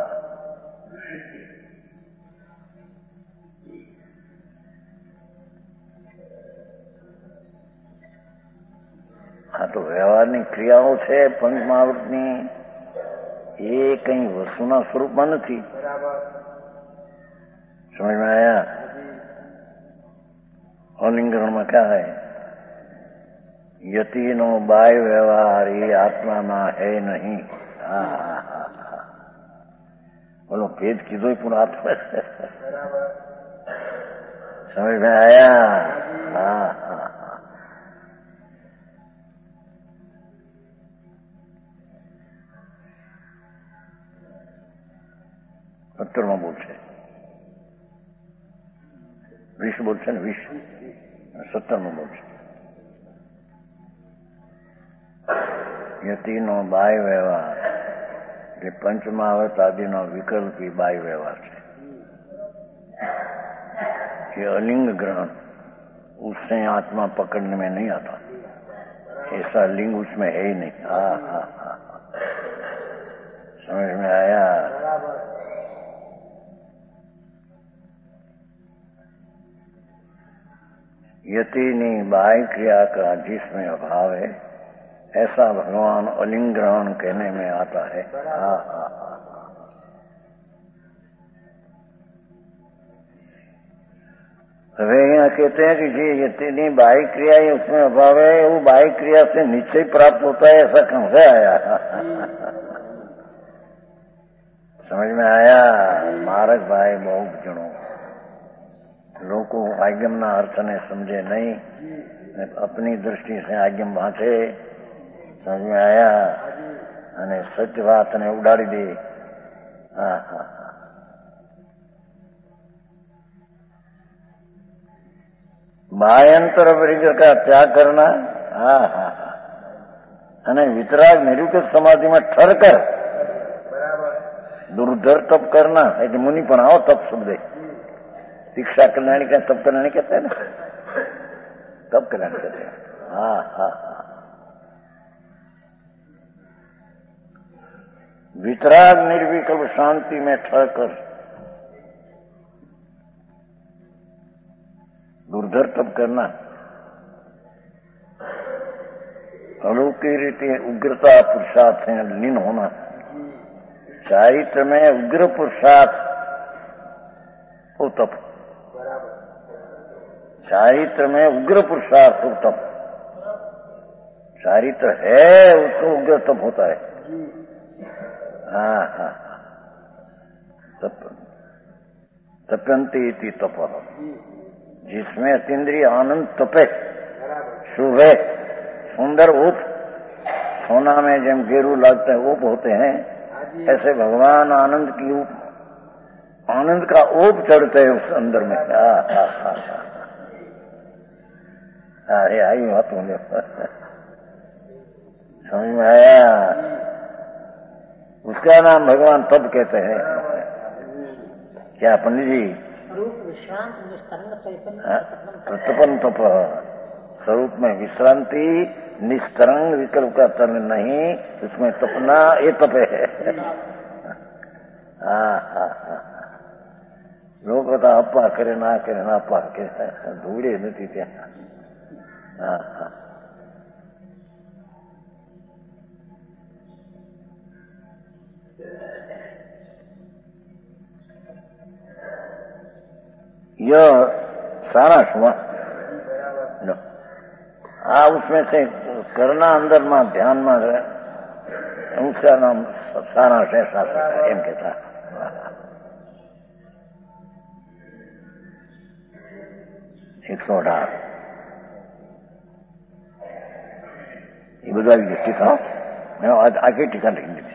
हाँ, तो વ્યવહારની ક્રિયાઓ છે પંચમહાવૃતની, એ કઈ વસ્તુના સ્વરૂપમાં નથી। समझ में आया? अलिंगरण में क्या है? यतिनो बाय व्यवहार ये आत्मा में है नहीं। हाँ हाँ हाँ, बोलो भेद कीधो ही पूरा आत्मा। समझ में आया? हाँ हाँ हाँ, सत्तर में बोल छे, विश्व बोल छे, विश्व सत्तर में बोल छे। यतिनो बाय व्यवहार એટલે પંચમહાવત આદિનો વિકલ્પી બાય વ્યવહાર છે। ये अलिंग ग्रहण उससे आत्मा पकड़ने में नहीं आता, ऐसा लिंग उसमें है ही नहीं। हाँ हाँ हाँ, समझ में आया? यतीनी बाह्य क्रिया का जिसमें अभाव है, ऐसा भगवान अलिंग ग्रहण कहने में आता है। हाँ हाँ हाँ। वे यहाँ कहते हैं कि जी यतीनी बाह्य क्रिया है, उसमें अभाव है, वो बाह्य क्रिया से निश्चय प्राप्त होता है, ऐसा कहाँ से आया? समझ में आया? मारक भाई बहुत जणों लोगों आज्ञम ना अर्थ ने समझे नहीं, अपनी दृष्टि से आज्ञम वांचे। समझ में आया? અને સત્ય વાતને ઉડાડી દે। હા હા હા। बाह्यंतर वर्ग का त्याग करना। हाँ हाँ हाँ। અને वितराग निरुक्त समाधि में ठर कर दुर्धर तप करना। એટલે मुनि પણ આવો તપ શબ્દ दीक्षा कल्याणी का तप कल्याणी कहते हैं ना, तप कल्याणी कहते हैं। हाँ हाँ हाँ। वितराग निर्विकल्प शांति में ठहरकर दुर्धर तप करना, अलौकिक रीति उग्रता पुरुषार्थ से लीन होना। चारित्र में उग्र पुरुषार्थ हो तप, चारित्र में उग्र पुरुषार्थ हो तप। चारित्र है उसको उग्र तप होता है। हाँ हाँ। तप तप्यंती इति तप, जिसमें अतीन्द्रिय आनंद तपे, शुभ है, सुंदर ऊप। सोना में जब गेरू लगते हैं ऊप होते हैं, ऐसे भगवान आनंद की ऊप, आनंद का ऊप चढ़ते हैं उस अंदर में। हाँ हाँ हाँ हाँ। अरे आई बात होने समझ में आया? उसका नाम भगवान तप कहते हैं। क्या पंडित जी? प्रतपन तप, स्वरूप में विश्रांति, निस्तरंग विकल्प का तरण नहीं, उसमें तपना, ये तप है। हाँ हाँ हाँ। लोग बता अप्पा करे ना करे ना अप्पा के धूड़े नहीं त्या। हाँ हाँ। यह सारा हुआ नो। आ उसमें से करना अंदर में ध्यान में रहे, उसका नाम सारा है शास्त्र एम कहता। एक सौ अठार ये बधा टीका मैं आज आगे टीका लिख दी।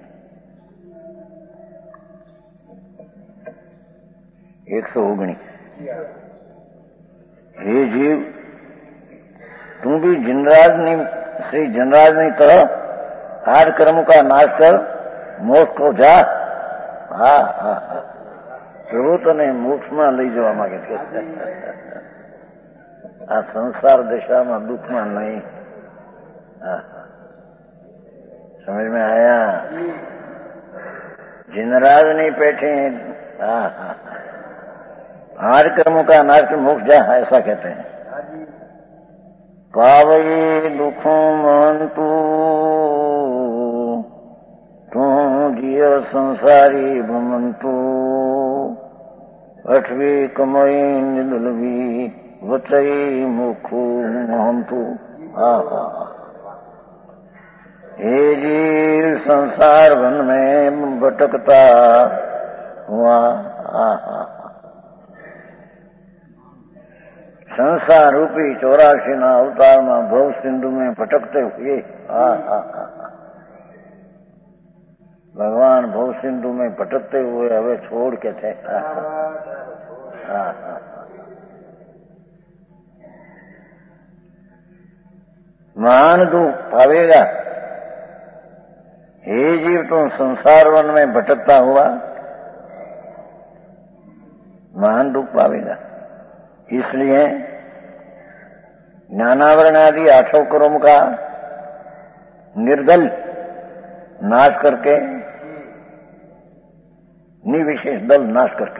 एक सौ ओगणी। हे जीव, तू भी जिनराज ने श्री जनराज ने तरह आठ कर्म का नाश कर मोक्ष को जा। हाँ हाँ हाँ। प्रभु तने मोक्ष में लई जवा मांगे छे। आ संसार दशा में दुख में नहीं। हाँ समझ में आया? जिनराज नहीं बैठे। हाँ हाँ। आठ कर्मों का नाश कर मोक्ष जा, ऐसा कहते हैं। पावई दुखों महंतु तू जिय संसारी भमंतु, अठवी कमई निदलवी वचई मुखु महंतु। हाँ हाँ। हे जीव संसार वन में भटकता हुआ। हाँ हाँ। संसार रूपी चौरासी ना अवतार में भव सिंधु में भटकते हुए। हाँ हाँ हाँ। भगवान भव सिंधु में भटकते हुए हवे छोड़ के थे। हाँ हाँ हाँ। महान दुख पावेगा। हे जीव तुम संसार वन में भटकता हुआ महान दुख पावेगा। इसलिए ज्ञानावरण आदि आठों कर्म का निर्दल नाश करके निर्विशेष दल नाश करके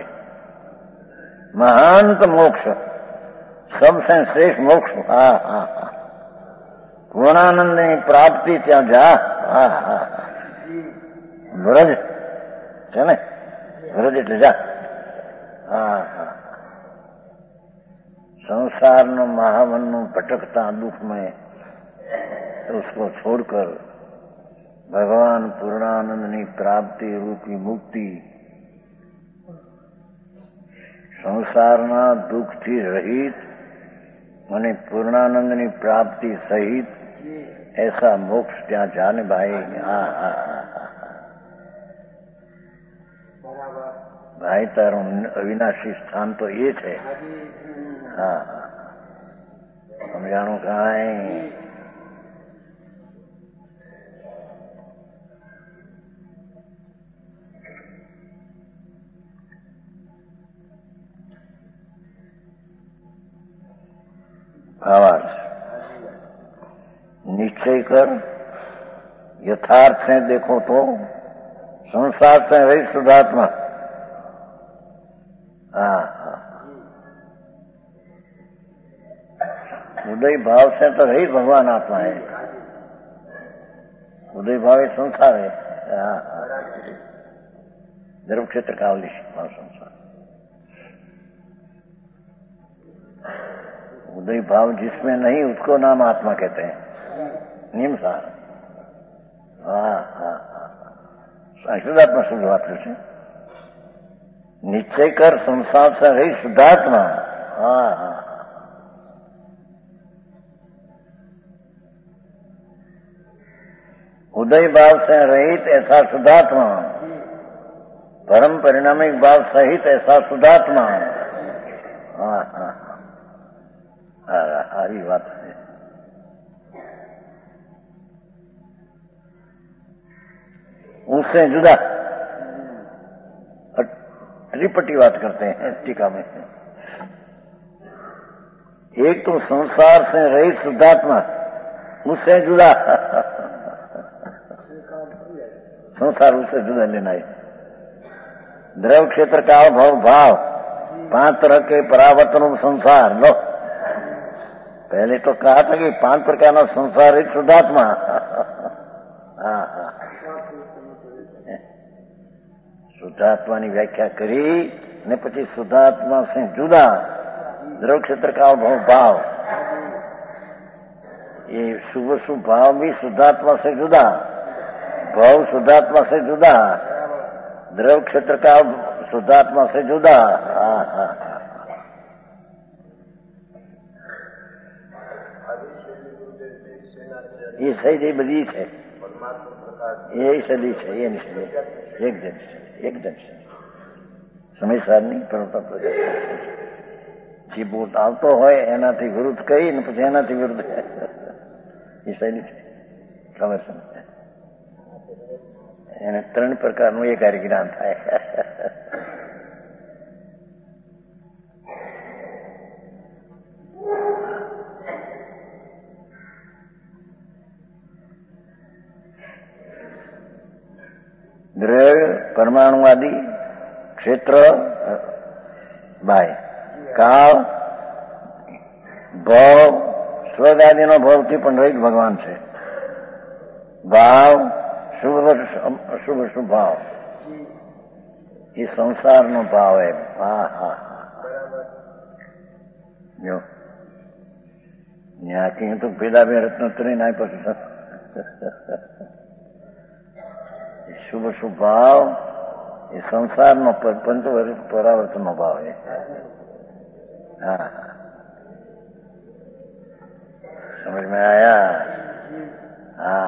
महांत मोक्ष, सबसे श्रेष्ठ मोक्ष। हा हा हा पूर्णानंद ની પ્રાપ્તિ ત્યાં જા। હા હા વ્રજ છે ને, વ્રજ એટલે જા। હા હા संसार महावन भटकता दुख में उसको छोड़कर भगवान पूर्णानंद ની प्राप्ति रूपी मुक्ति, संसाરના દુઃખથી રહિત અને પૂર્ણાનંદની પ્રાપ્તિ સહિત ऐसा मोक्ष ત્યાં जाने भाई। હા હા હા भाई તારું અવિનાશી સ્થાન તો એ છે। હા હા સમજાણું કાંઈ? भावार्थ निश्चय कर, यथार्थ से देखो तो संसार से रही शुद्धात्मा। हाँ हाँ उदय भाव से तो रही भगवान आत्मा है, उदय भाव ही संसार है। हाँ हाँ ध्रुव क्षेत्र का संसार, उदय भाव जिसमें नहीं उसको नाम आत्मा कहते हैं, निमसार। हाँ हाँ हाँ शुद्धात्मा शुद्ध बात है। निश्चय कर संसार से रही शुद्धात्मा। हाँ हाँ उदय भाव से रहित ऐसा शुद्धात्मा, परम परिणामिक भाव सहित ऐसा शुद्धात्मा। हाँ हाँ सारी बात है। उससे जुदा त्रिपटी बात करते हैं टीका में। एक तो संसार से रहित शुद्धात्मा, उससे जुदा संसार, उससे जुदा लेना है। द्रव क्षेत्र का अभाव भाव, पांच तरह के परावर्तनों संसार। लो पहले तो कहा था कि पांच प्रकार का संसार एक शुद्धात्मा। हाँ हाँ शुद्धात्मा की व्याख्या करी ने પછી શુદ્ધાત્મા से जुदा द्रव क्षेत्र का अभाव भाव, ये शुभ शुभ भाव भी शुद्धात्मा से जुदा, भाव शुद्धात्मा से जुदा, द्रव क्षेत्र का शुद्धात्मा से जुदा। हाँ हाँ ये शैली बधी है, ये शैली है, ये नहीं एक दिन एक दिन સમયસર નહીં પરંતુ જે બોટ આવતો હોય એનાથી વિરુદ્ધ કહી ને પછી એનાથી વિરુદ્ધ એ શૈલી છે। ખબર છે એને ત્રણ પ્રકારનું એક હારે જ્ઞાન થાય। દ્રવ્ય પરમાણુવાદી ક્ષેત્ર બાય કાળ ભાવ સ્વદાદીનો ભાવથી પણ રહિત ભગવાન છે। ભાવ શુભ અશુભ શુભ ભાવ એ સંસારનો ભાવ है। હા હા જો ત્યાં કहीं તો પેલા બે રત્નોત્તરી ના પછી શુભ શુભ ભાવ ये संसार में पंचवर्ष परावर्तन भाव है। हाँ समझ में आया? हाँ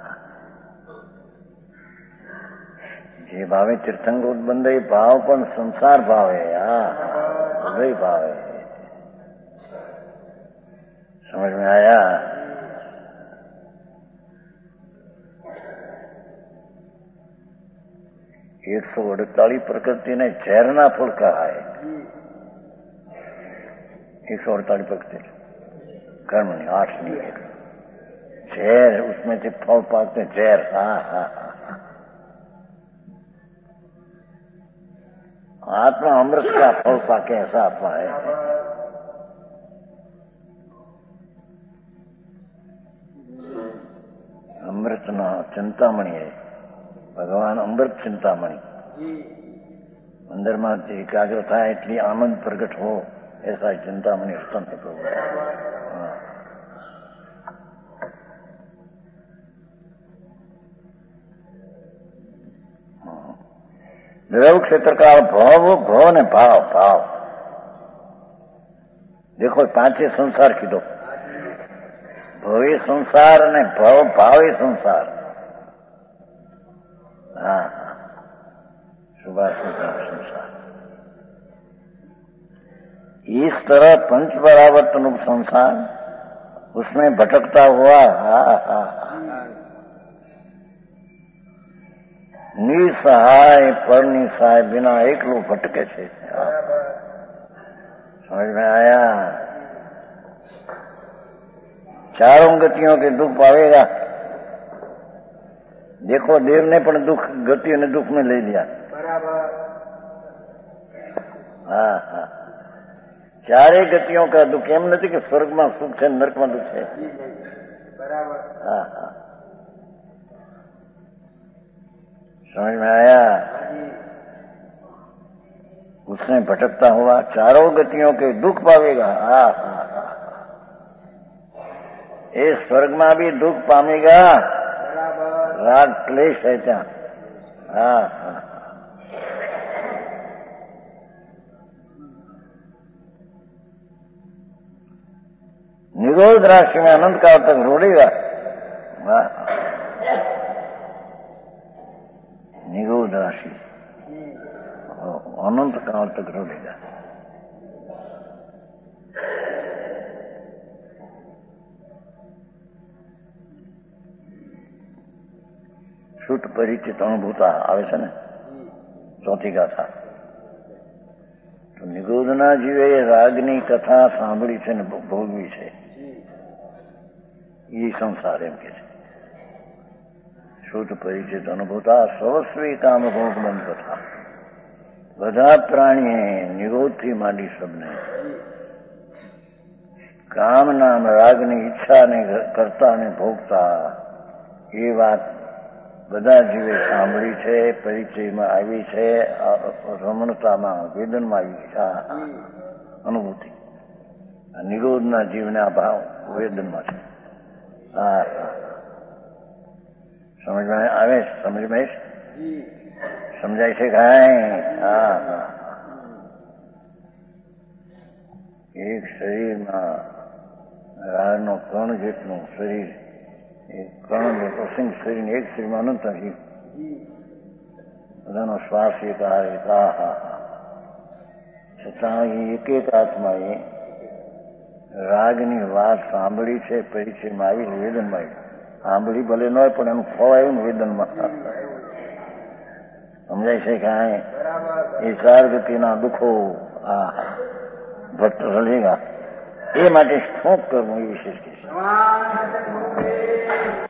जे भावे तीर्थंग उत्बंध भाव पण संसार भाव है। हाँ हृदय भाव है। समझ में आया? एक सौ अड़तालीस प्रकृति ने झेरना फल कहा है। एक सौ अड़तालीस प्रकृति कर्म नहीं, आठ नहीं है झेर, उसमें से फल पाते झेर। हाँ हाँ हाँ आत्मा अमृत का फल पाके ऐसा आत्मा है। अमृत न चिंतामणि है भगवान, अमृत चिंतामणि। अंदर में एकाग्र था इतनी आनंद प्रकट हो ऐसा चिंतामणि स्तन है प्रभु। हाँ। द्रव क्षेत्र का भाव भाव ने भाव भाव देखो पांचे संसार कीधो भवे संसार ने भाव भावे संसार। हाँ सुभाष संसार इस तरह पंच परावर्तन संसार उसमें भटकता हुआ हा हा निसहाय पर निसहाय बिना एकलो भटके छे। समझ में आया? चारों गतियों के दुख पावेगा। देखो देव ने पण दुख गतियों ने दुख में ले लिया। हाँ हाँ चारे गतियों का दुख एम नहीं कि स्वर्ग में सुख है नरक में दुख है। हाँ हाँ समझ में आया? उसने भटकता हुआ चारों गतियों के दुख पावेगा। हाँ हाँ हाँ ये स्वर्ग में भी दुख पामेगा। राग क्लेश है क्या? हाँ हाँ निरोध राशि में अनंत काल तक रोड़ेगा। निरोध राशि अनंत काल तक रोड़ेगा। શુદ્ધ પરિચિત અનુભૂતા આવે છે ને ચોથી ગાથા તો નિગોદના જીવે રાગની કથા સાંભળી છે ને ભોગવી છે એ સંસાર એમ કે છે। શુદ્ધ પરિચિત અનુભૂતા સવસ્વી કામ ભોગ બંધ કથા બધા પ્રાણીએ નિરોધથી માંડી સબને કામના રાગની ઈચ્છાને કરતા ને ભોગતા એ વાત બધા જીવે સાંભળી છે, પરિચયમાં આવી છે, રમણતામાં વેદનમાં આવી છે અનુભૂતિ। નિરોધના જીવના ભાવ વેદનમાં છે। હા સમજ में આવે? સમજ में સમજાય છે કાંઈ? હા હા એક શરીરમાં રાગનો કણ જેટલું શરીર કણ પ્રસિંગ શરીર એક શરીરમાં અનંત જીવ બધાનો શ્વાસ એક આ એક આ હા હા છતાં એ એક એક આત્માએ રાગની વાત સાંભળી છે, પરિચયમાં આવી વેદનમાં આવી। સાંભળી ભલે ન હોય પણ એનું ફળ આવ્યું ને વેદનમાં। સમજાય છે કાંઈ? એ ચાર ગતિના દુઃખો આ ભટ્ટ રલેગા એ માટે શું કરવું એ વિશેષ કે છે।